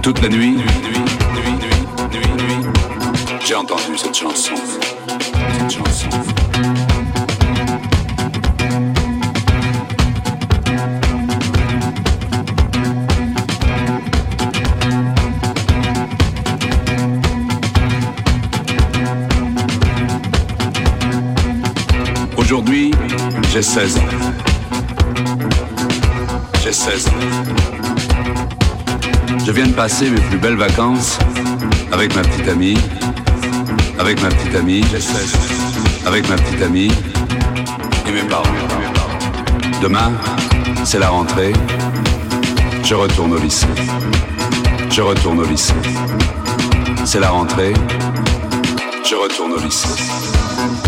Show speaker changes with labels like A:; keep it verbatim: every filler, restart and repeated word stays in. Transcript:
A: Toute la nuit, nuit, nuit, nuit, nuit, nuit, nuit, j'ai entendu cette chanson, cette chanson. Aujourd'hui, j'ai seize ans. J'ai seize ans. Je viens de passer mes plus belles vacances avec ma petite amie, avec ma petite amie, j'ai seize ans, avec ma petite amie et mes parents. Demain, c'est la rentrée. Je retourne au lycée. Je retourne au lycée. C'est la rentrée. Je retourne au lycée.